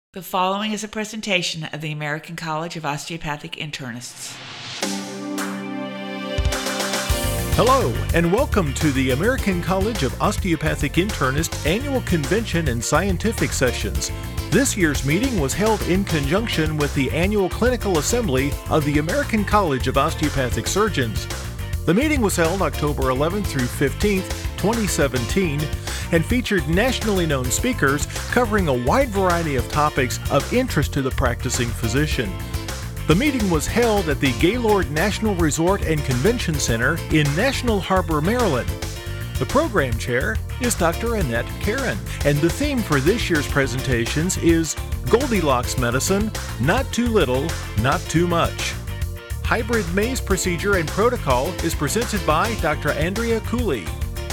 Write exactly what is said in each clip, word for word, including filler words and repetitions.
The following is a presentation of the American College of Osteopathic Internists. Hello, and welcome to the American College of Osteopathic Internists Annual Convention and Scientific Sessions. This year's meeting was held in conjunction with the Annual Clinical Assembly of the American College of Osteopathic Surgeons. The meeting was held October eleventh through fifteenth, twenty seventeen, and featured nationally known speakers covering a wide variety of topics of interest to the practicing physician. The meeting was held at the Gaylord National Resort and Convention Center in National Harbor, Maryland. The program chair is Doctor Annette Karen, and the theme for this year's presentations is Goldilocks Medicine, Not Too Little, Not Too Much. Hybrid maze procedure and protocol is presented by Doctor Andrea Cooley.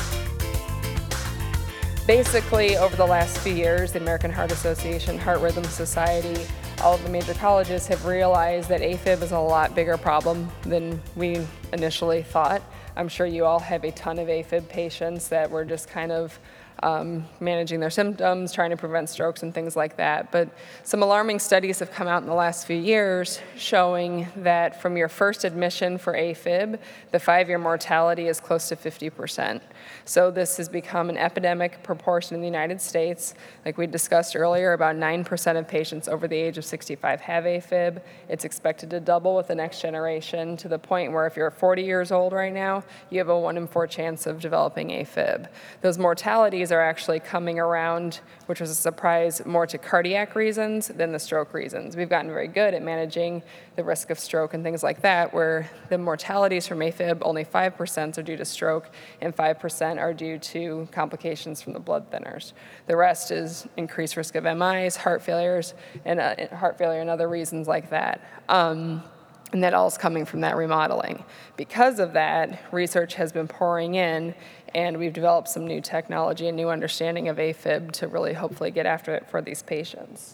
Basically, over the last few years, the American Heart Association, Heart Rhythm Society, all of the major colleges have realized that AFib is a lot bigger problem than we initially thought. I'm sure you all have a ton of AFib patients that were just kind of um, managing their symptoms, trying to prevent strokes and things like that. But some alarming studies have come out in the last few years showing that from your first admission for AFib, the five-year mortality is close to fifty percent. So this has become an epidemic proportion in the United States. Like we discussed earlier, about nine percent of patients over the age of sixty-five have AFib. It's expected to double with the next generation to the point where if you're forty years old right now, you have a one in four chance of developing AFib. Those mortalities are actually coming around, which was a surprise, more to cardiac reasons than the stroke reasons. We've gotten very good at managing the risk of stroke and things like that, where the mortalities from AFib, only five percent are due to stroke and five percent are due to complications from the blood thinners. The rest is increased risk of M Is, heart failures, and uh, heart failure and other reasons like that. Um, and that all is coming from that remodeling. Because of that, research has been pouring in, and we've developed some new technology and new understanding of AFib to really hopefully get after it for these patients.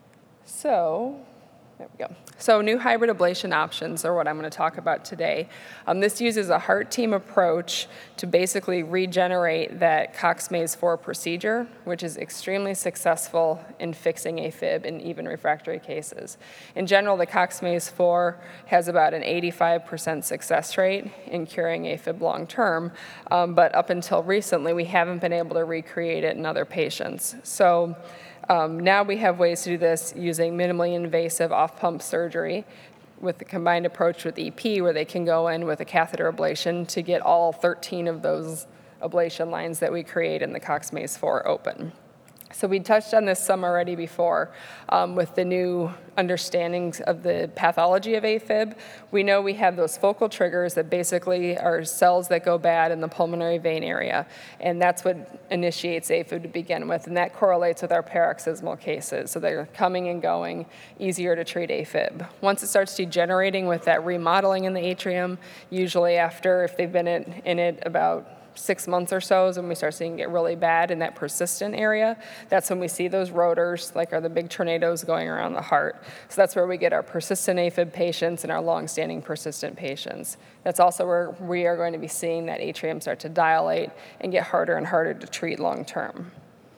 So, there we go. So new hybrid ablation options are what I'm going to talk about today. Um, this uses a heart team approach to basically regenerate that Cox-Maze four procedure, which is extremely successful in fixing AFib in even refractory cases. In general, the Cox-Maze four has about an eighty-five percent success rate in curing AFib long term, um, but up until recently, we haven't been able to recreate it in other patients. So Um, now we have ways to do this using minimally invasive off-pump surgery with the combined approach with E P, where they can go in with a catheter ablation to get all thirteen of those ablation lines that we create in the Cox-Maze four open. So we touched on this some already before um, with the new understandings of the pathology of AFib. We know we have those focal triggers that basically are cells that go bad in the pulmonary vein area, and that's what initiates AFib to begin with, and that correlates with our paroxysmal cases. So they're coming and going, easier to treat AFib. Once it starts degenerating with that remodeling in the atrium, usually after, if they've been in, in it about six months or so is when we start seeing it really bad in that persistent area. That's when we see those rotors, like are the big tornadoes going around the heart. So that's where we get our persistent AFib patients and our long-standing persistent patients. That's also where we are going to be seeing that atrium start to dilate and get harder and harder to treat long-term.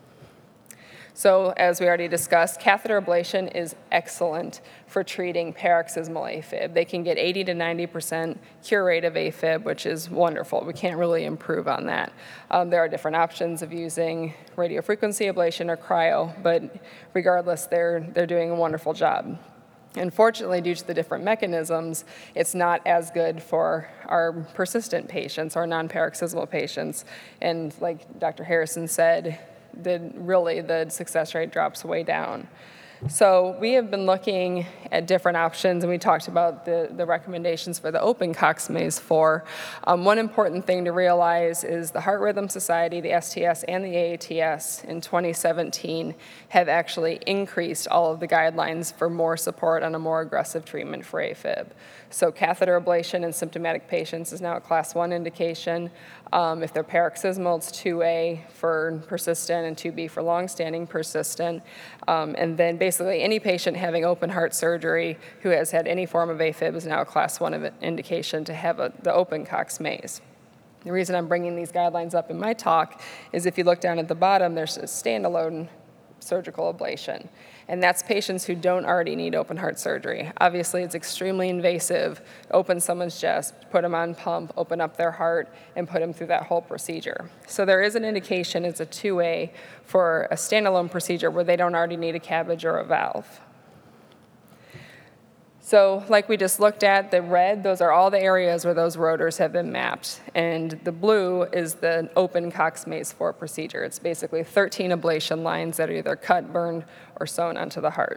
So as we already discussed, catheter ablation is excellent for treating paroxysmal AFib. They can get eighty to ninety percent cure rate of AFib, which is wonderful. We can't really improve on that. Um, there are different options of using radiofrequency ablation or cryo, but regardless, they're, they're doing a wonderful job. Unfortunately, due to the different mechanisms, it's not as good for our persistent patients, our non-paroxysmal patients. And like Doctor Harrison said, the, really the success rate drops way down. So we have been looking at different options, and we talked about the, the recommendations for the open Cox-Maze four. Um, one important thing to realize is the Heart Rhythm Society, the S T S, and the A A T S in twenty seventeen have actually increased all of the guidelines for more support on a more aggressive treatment for AFib. So catheter ablation in symptomatic patients is now a class one indication. Um, if they're paroxysmal, it's two A for persistent and two B for long-standing persistent. Um, and then basically any patient having open heart surgery who has had any form of AFib is now a class one of indication to have a, the open Cox-Maze. The reason I'm bringing these guidelines up in my talk is if you look down at the bottom, there's a standalone surgical ablation. And that's patients who don't already need open heart surgery. Obviously, it's extremely invasive. Open someone's chest, put them on pump, open up their heart, and put them through that whole procedure. So there is an indication, it's a two A, for a standalone procedure where they don't already need a CABG or a valve. So like we just looked at, the red, those are all the areas where those rotors have been mapped. And the blue is the open Cox-Maze four procedure. It's basically thirteen ablation lines that are either cut, burned, or sewn onto the heart.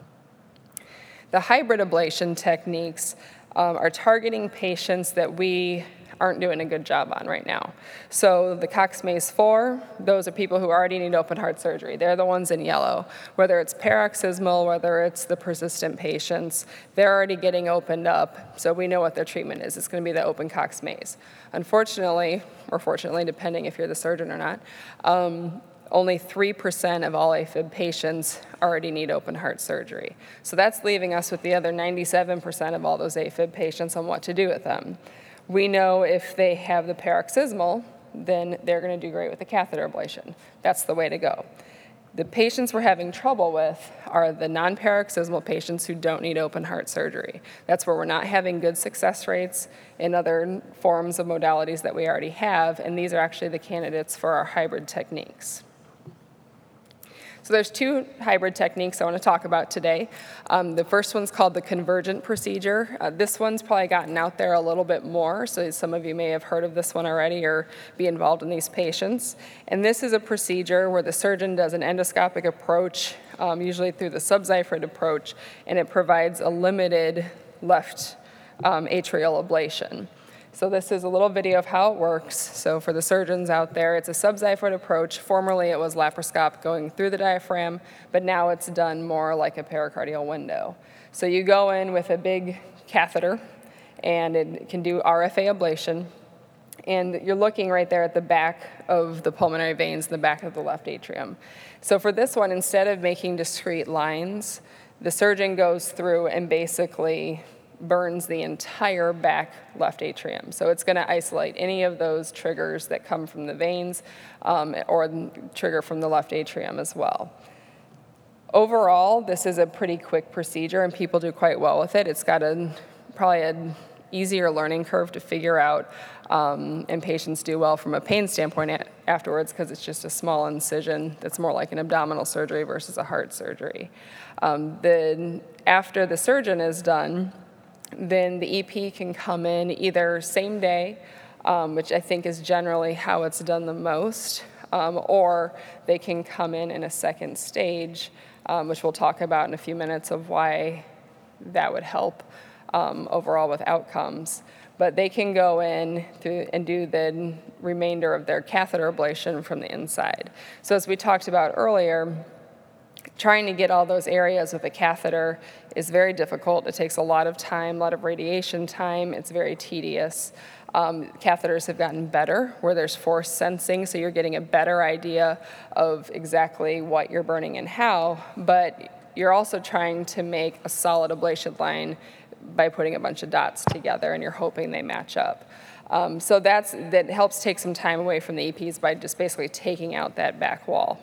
The hybrid ablation techniques um, are targeting patients that we aren't doing a good job on right now. So the Cox-Maze four, those are people who already need open heart surgery. They're the ones in yellow. Whether it's paroxysmal, whether it's the persistent patients, they're already getting opened up, so we know what their treatment is. It's going to be the open Cox-Maze. Unfortunately, or fortunately, depending if you're the surgeon or not, um, only three percent of all AFib patients already need open heart surgery. So that's leaving us with the other ninety-seven percent of all those AFib patients on what to do with them. We know if they have the paroxysmal, then they're going to do great with the catheter ablation. That's the way to go. The patients we're having trouble with are the non-paroxysmal patients who don't need open heart surgery. That's where we're not having good success rates in other forms of modalities that we already have, and these are actually the candidates for our hybrid techniques. So there's two hybrid techniques I want to talk about today. Um, the first one's called the convergent procedure. Uh, this one's probably gotten out there a little bit more, so some of you may have heard of this one already or be involved in these patients. And this is a procedure where the surgeon does an endoscopic approach, um, usually through the subxiphoid approach, and it provides a limited left um, atrial ablation. So this is a little video of how it works. So for the surgeons out there, it's a subxiphoid approach. Formerly it was laparoscopic going through the diaphragm, but now it's done more like a pericardial window. So you go in with a big catheter, and it can do R F A ablation. And you're looking right there at the back of the pulmonary veins in the back of the left atrium. So for this one, instead of making discrete lines, the surgeon goes through and basically burns the entire back left atrium. So it's going to isolate any of those triggers that come from the veins um, or trigger from the left atrium as well. Overall, this is a pretty quick procedure, and people do quite well with it. It's got a probably an easier learning curve to figure out, um, and patients do well from a pain standpoint a- afterwards because it's just a small incision that's more like an abdominal surgery versus a heart surgery. Um, the, after the surgeon is done, then the E P can come in either same day, um, which I think is generally how it's done the most, um, or they can come in in a second stage, um, which we'll talk about in a few minutes of why that would help um, overall with outcomes. But they can go in through and do the remainder of their catheter ablation from the inside. So as we talked about earlier, trying to get all those areas with a catheter is very difficult. It takes a lot of time, a lot of radiation time. It's very tedious. Um, catheters have gotten better where there's force sensing, so you're getting a better idea of exactly what you're burning and how, but you're also trying to make a solid ablation line by putting a bunch of dots together, and you're hoping they match up. Um, so that's, that helps take some time away from the E Ps by just basically taking out that back wall.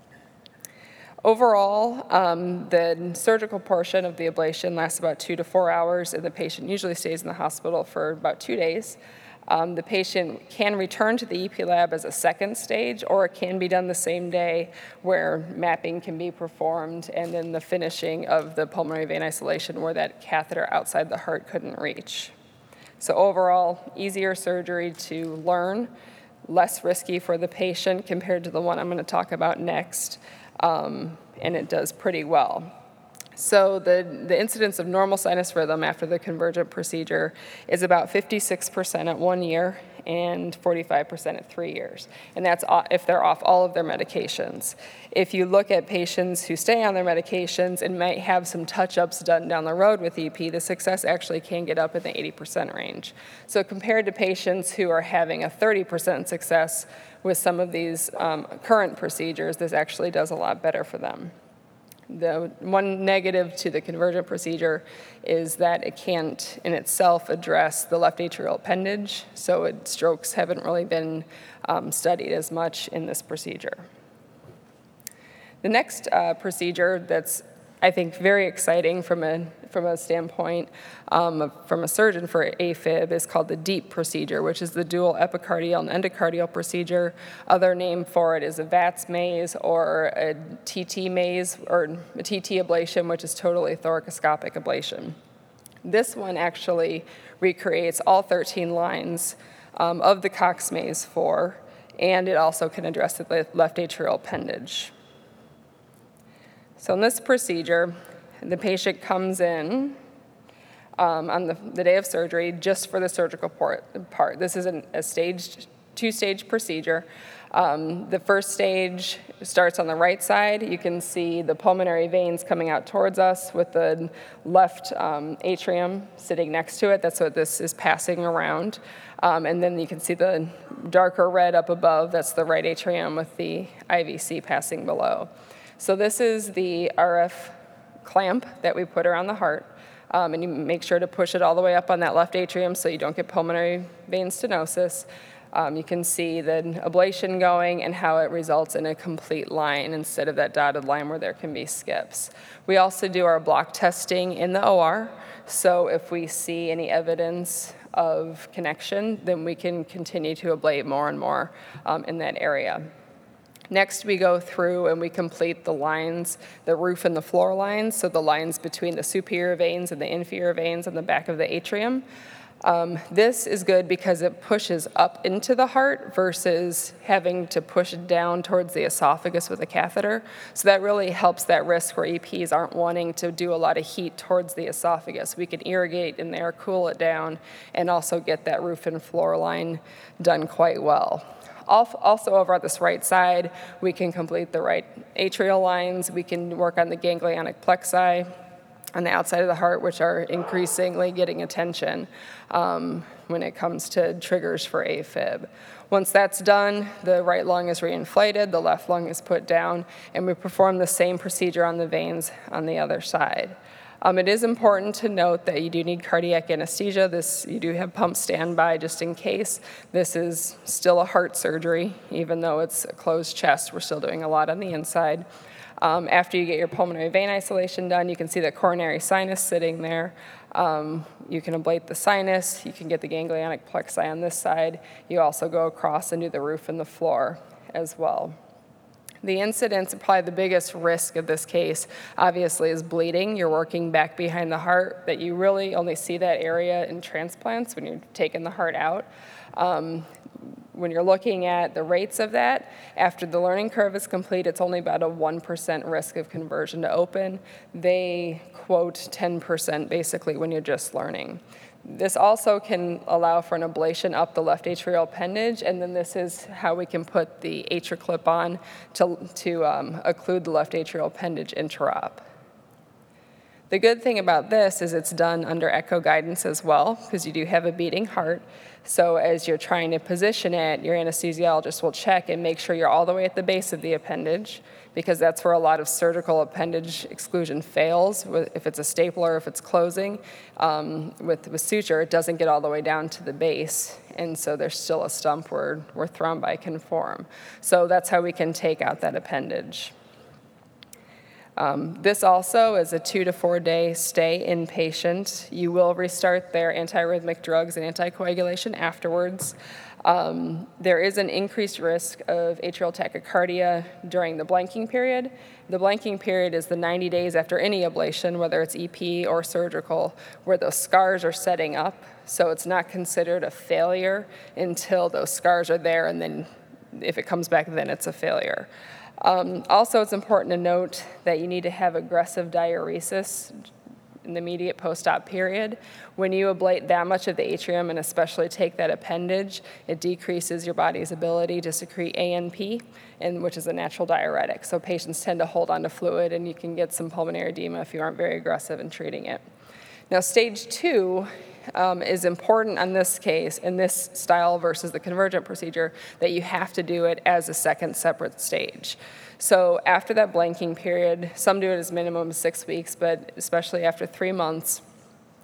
Overall, um, the surgical portion of the ablation lasts about two to four hours, and the patient usually stays in the hospital for about two days. Um, the patient can return to the E P lab as a second stage, or it can be done the same day where mapping can be performed, and then the finishing of the pulmonary vein isolation where that catheter outside the heart couldn't reach. So overall, easier surgery to learn, less risky for the patient compared to the one I'm going to talk about next. Um, and it does pretty well. So the, the incidence of normal sinus rhythm after the convergent procedure is about fifty-six percent at one year and forty-five percent at three years. And that's if they're off all of their medications. If you look at patients who stay on their medications and might have some touch-ups done down the road with E P, the success actually can get up in the eighty percent range. So compared to patients who are having a thirty percent success with some of these um, current procedures, this actually does a lot better for them. The one negative to the convergent procedure is that it can't in itself address the left atrial appendage, so it, strokes haven't really been um, studied as much in this procedure. The next uh, procedure that's, I think, very exciting from a from a standpoint um, from a surgeon for AFib is called the DEEP procedure, which is the dual epicardial and endocardial procedure. Other name for it is a V A T S maze or a T T maze or a T T ablation, which is totally thoracoscopic ablation. This one actually recreates all thirteen lines um, of the Cox maze four, and it also can address the left atrial appendage. So in this procedure, the patient comes in um, on the, the day of surgery just for the surgical part. part. This is an, a staged, two-stage procedure. Um, the first stage starts on the right side. You can see the pulmonary veins coming out towards us with the left um, atrium sitting next to it. That's what this is passing around. Um, and then you can see the darker red up above. That's the right atrium with the I V C passing below. So this is the R F clamp that we put around the heart, um, and you make sure to push it all the way up on that left atrium so you don't get pulmonary vein stenosis. Um, you can see the ablation going and how it results in a complete line instead of that dotted line where there can be skips. We also do our block testing in the O R, so if we see any evidence of connection, then we can continue to ablate more and more um, in that area. Next, we go through and we complete the lines, the roof and the floor lines, so the lines between the superior veins and the inferior veins on the back of the atrium. Um, this is good because it pushes up into the heart versus having to push down towards the esophagus with a catheter. So that really helps that risk where E Ps aren't wanting to do a lot of heat towards the esophagus. We can irrigate in there, cool it down, and also get that roof and floor line done quite well. Also over at this right side, we can complete the right atrial lines. We can work on the ganglionic plexi on the outside of the heart, which are increasingly getting attention um, when it comes to triggers for AFib. Once that's done, the right lung is reinflated, the left lung is put down, and we perform the same procedure on the veins on the other side. Um, it is important to note that you do need cardiac anesthesia. This, you do have pump standby just in case. This is still a heart surgery, even though it's a closed chest. We're still doing a lot on the inside. Um, after you get your pulmonary vein isolation done, you can see the coronary sinus sitting there. Um, you can ablate the sinus. You can get the ganglionic plexi on this side. You also go across and do the roof and the floor as well. The incidence, probably the biggest risk of this case, obviously, is bleeding. You're working back behind the heart, that you really only see that area in transplants when you're taking the heart out. Um, when you're looking at the rates of that, after the learning curve is complete, it's only about a one percent risk of conversion to open. They quote ten percent basically when you're just learning. This also can allow for an ablation up the left atrial appendage, and then this is how we can put the AtriClip on to, to um, occlude the left atrial appendage interop. The good thing about this is it's done under echo guidance as well, because you do have a beating heart. So as you're trying to position it, your anesthesiologist will check and make sure you're all the way at the base of the appendage, because that's where a lot of surgical appendage exclusion fails. If it's a stapler, if it's closing, um, with, with suture, it doesn't get all the way down to the base, and so there's still a stump where, where thrombi can form. So that's how we can take out that appendage. Um, this also is a two to four day stay inpatient. You will restart their antiarrhythmic drugs and anticoagulation afterwards. Um, there is an increased risk of atrial tachycardia during the blanking period. The blanking period is the ninety days after any ablation, whether it's E P or surgical, where those scars are setting up. So it's not considered a failure until those scars are there, and then if it comes back, then it's a failure. Um, also, it's important to note that you need to have aggressive diuresis in the immediate post-op period. When you ablate that much of the atrium, and especially take that appendage, it decreases your body's ability to secrete A N P, and, which is a natural diuretic. So patients tend to hold on to fluid, and you can get some pulmonary edema if you aren't very aggressive in treating it. Now, stage two um, is important in this case, in this style versus the convergent procedure, that you have to do it as a second separate stage. So after that blanking period, some do it as minimum of six weeks, but especially after three months,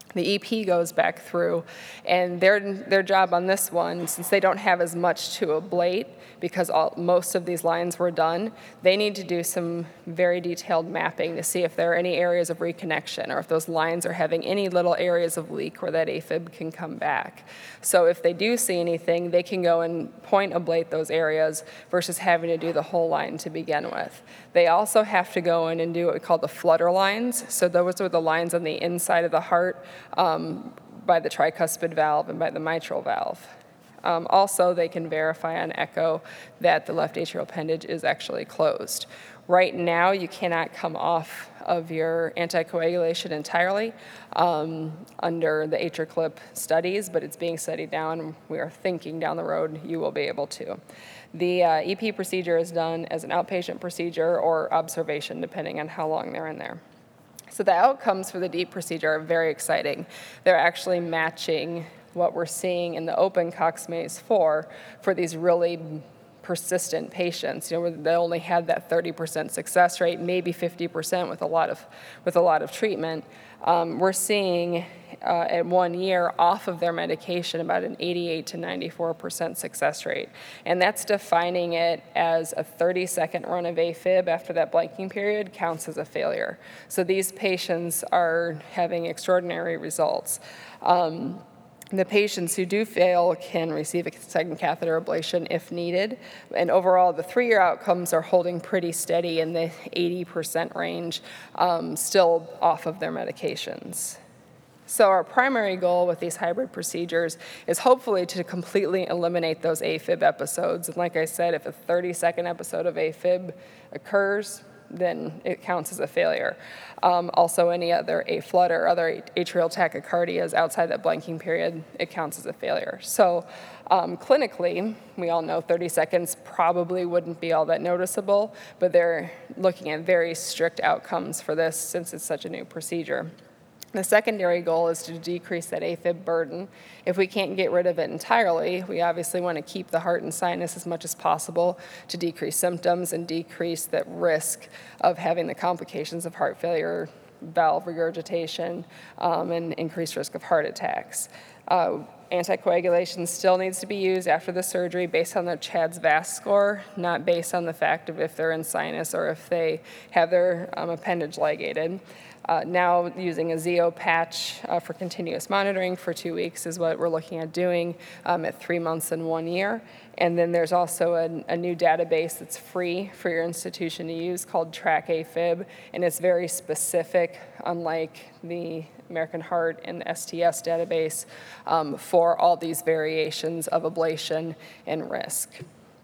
The E P goes back through, and their their job on this one, since they don't have as much to ablate because all, most of these lines were done, they need to do some very detailed mapping to see if there are any areas of reconnection or if those lines are having any little areas of leak where that AFib can come back. So if they do see anything, they can go and point ablate those areas versus having to do the whole line to begin with. They also have to go in and do what we call the flutter lines. So those are the lines on the inside of the heart um, by the tricuspid valve and by the mitral valve. Um, also, they can verify on echo that the left atrial appendage is actually closed. Right now, you cannot come off of your anticoagulation entirely um, under the AtriClip studies, but it's being studied now, and we are thinking down the road you will be able to. The uh, E P procedure is done as an outpatient procedure or observation, depending on how long they're in there. So the outcomes for the DEEP procedure are very exciting. They're actually matching what we're seeing in the open Cox-Maze four for these really persistent patients, you know, where they only had that thirty percent success rate, maybe fifty percent with a lot of with a lot of treatment. Um, we're seeing uh, at one year off of their medication about an eighty-eight to ninety-four percent success rate, and that's defining it as a thirty second run of AFib after that blanking period counts as a failure. So these patients are having extraordinary results. Um, The patients who do fail can receive a second catheter ablation if needed. And overall, the three-year outcomes are holding pretty steady in the eighty percent range, um, still off of their medications. So our primary goal with these hybrid procedures is hopefully to completely eliminate those AFib episodes. And like I said, if a thirty second episode of AFib occurs, then it counts as a failure. Um, also, any other A-flutter, other atrial tachycardias outside that blanking period, it counts as a failure. So um, clinically, we all know thirty seconds probably wouldn't be all that noticeable, but they're looking at very strict outcomes for this since it's such a new procedure. The secondary goal is to decrease that AFib burden. If we can't get rid of it entirely, we obviously want to keep the heart and sinus as much as possible to decrease symptoms and decrease that risk of having the complications of heart failure, valve regurgitation, um, and increased risk of heart attacks. Uh, Anticoagulation still needs to be used after the surgery based on their C H A D S V A S score, not based on the fact of if they're in sinus or if they have their um, appendage ligated. Uh, now using a Zeo patch uh, for continuous monitoring for two weeks is what we're looking at doing um, at three months and one year. And then there's also a, a new database that's free for your institution to use called Track AFib, and it's very specific, unlike the American Heart and the S T S database, um, for all these variations of ablation and risk.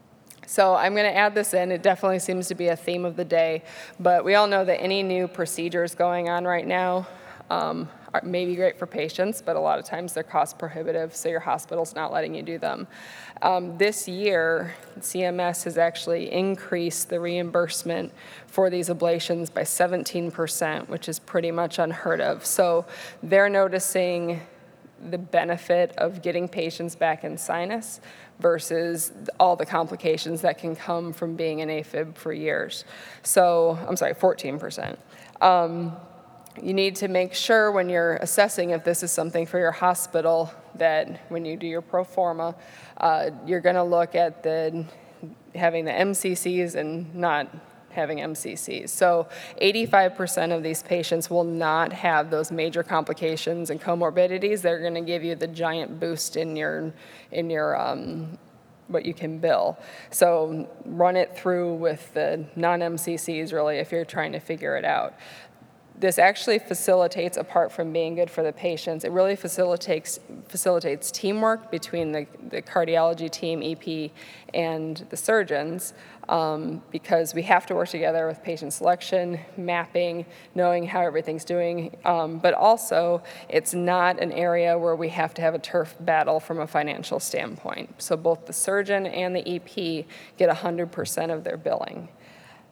So I'm going to add this in. It definitely seems to be a theme of the day, but we all know that any new procedures going on right now um, are, may be great for patients, but a lot of times they're cost prohibitive, so your hospital's not letting you do them. Um, this year, C M S has actually increased the reimbursement for these ablations by seventeen percent, which is pretty much unheard of. So they're noticing the benefit of getting patients back in sinus versus all the complications that can come from being in AFib for years. So, I'm sorry, fourteen percent. Um, you need to make sure when you're assessing if this is something for your hospital that when you do your pro forma, uh, you're gonna look at the having the M C Cs and not having M C Cs. So eighty-five percent of these patients will not have those major complications and comorbidities. They're going to give you the giant boost in your in your um, what you can bill. So run it through with the non-M C Cs really if you're trying to figure it out. This actually facilitates, apart from being good for the patients, it really facilitates facilitates teamwork between the, the cardiology team, E P, and the surgeons, um, because we have to work together with patient selection, mapping, knowing how everything's doing, um, but also it's not an area where we have to have a turf battle from a financial standpoint. So both the surgeon and the E P get one hundred percent of their billing.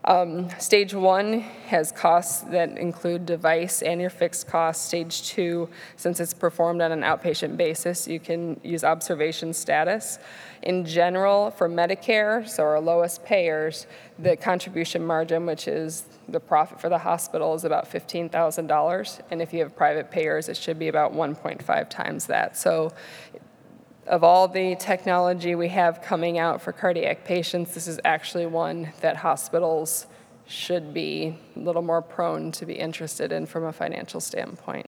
Um, Stage one has costs that include device and your fixed costs. Stage two, since it's performed on an outpatient basis, you can use observation status. In general, for Medicare, so our lowest payers, the contribution margin, which is the profit for the hospital, is about fifteen thousand dollars. And if you have private payers, it should be about one point five times that. So of all the technology we have coming out for cardiac patients, this is actually one that hospitals should be a little more prone to be interested in from a financial standpoint.